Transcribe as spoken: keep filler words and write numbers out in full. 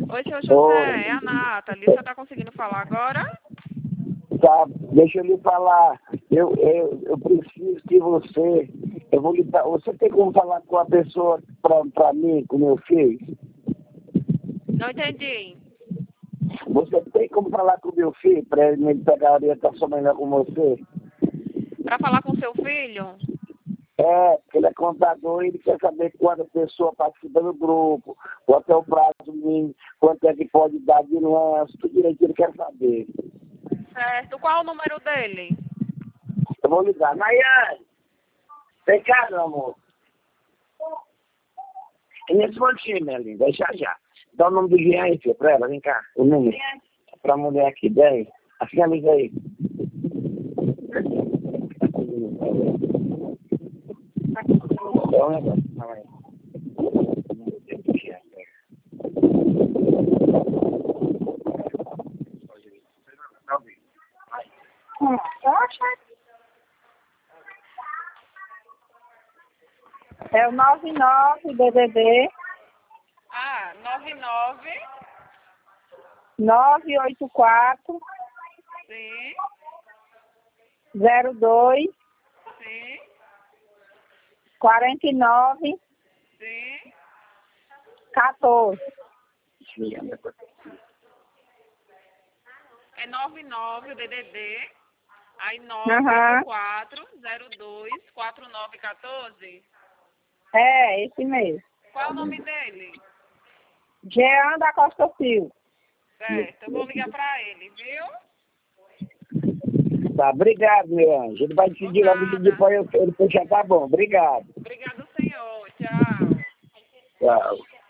Oi, seu José, Oi. é a Nathalie. Você está conseguindo falar agora? Tá, deixa eu lhe falar. Eu, eu, eu preciso que você. Eu vou lhe dar. Você tem como falar com a pessoa para mim, com meu filho? Não entendi. Você tem como falar com o meu filho para ele me pegar a orientação melhor com você? Para falar com seu filho? É, porque ele é contador e ele quer saber quando a pessoa participa do grupo, quanto é o prazo mínimo, quanto é que pode dar de lance, tudo direitinho ele quer saber. Certo. Qual é o número dele? Eu vou ligar. Nayane, vem cá, meu amor. É nesse montinho, minha linda, é já já. Dá o nome do Jean aí, filho, pra ela, vem cá, o número. Pra mulher aqui, dez. Assim, amiga aí. É um negócio, calma aí. É o nove nove D D D Ah, nove nove. nove oito quatro Sim, zero dois sim, quarenta e nove sim. quatorze. É nove nove o D D D. Aí Aham. nove oito quatro zero dois quatro nove um quatro. É, esse mesmo. Qual é o nome dele? Jean da Costa Silva. Certo, eu vou ligar para ele, viu? Tá, obrigado, meu anjo. Ele vai decidir logo Nada. depois, eu- ele já tá bom. Obrigado. Obrigado, senhor. Tchau. Tchau.